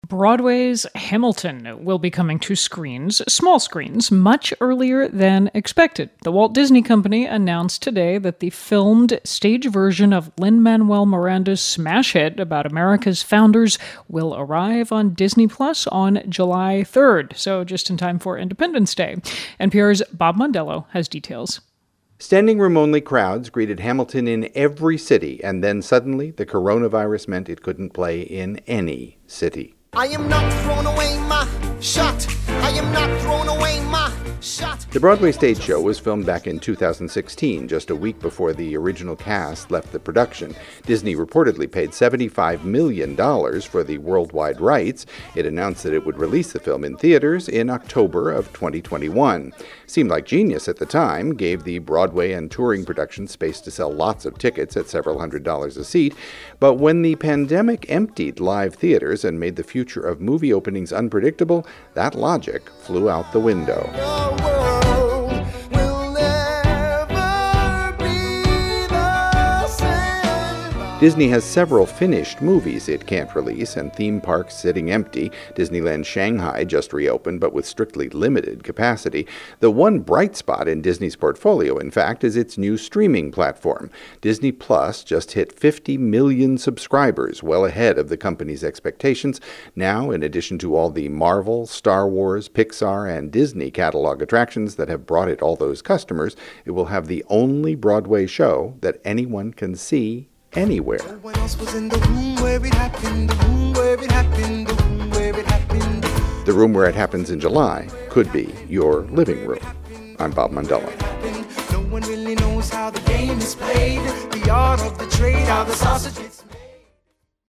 Broadway's Hamilton will be coming to screens, small screens, much earlier than expected. The Walt Disney Company announced today that the filmed stage version of Lin-Manuel Miranda's smash hit about America's founders will arrive on Disney Plus on July 3rd, so just in time for Independence Day. NPR's Bob Mondello has details. Standing room only crowds greeted Hamilton in every city, and then suddenly the coronavirus meant it couldn't play in any city. I am not throwing away my shot. I am not throwing away my shot. The Broadway stage show was filmed back in 2016, just a week before the original cast left the production. Disney reportedly paid $75 million for the worldwide rights. It announced that it would release the film in theaters in October of 2021. Seemed like genius at the time, gave the Broadway and touring production space to sell lots of tickets at several $100s a seat. But when the pandemic emptied live theaters and made the future of movie openings unpredictable, that logic flew out the window. Disney has several finished movies it can't release and theme parks sitting empty. Disneyland Shanghai just reopened, but with strictly limited capacity. The one bright spot in Disney's portfolio, in fact, is its new streaming platform. Disney Plus just hit 50 million subscribers, well ahead of the company's expectations. Now, in addition to all the Marvel, Star Wars, Pixar, and Disney catalog attractions that have brought it all those customers, it will have the only Broadway show that anyone can see anywhere. The room where it happens in July could be your living room. I'm Bob Mondello. No one really knows how the game is played. The art of the trade, how the sausage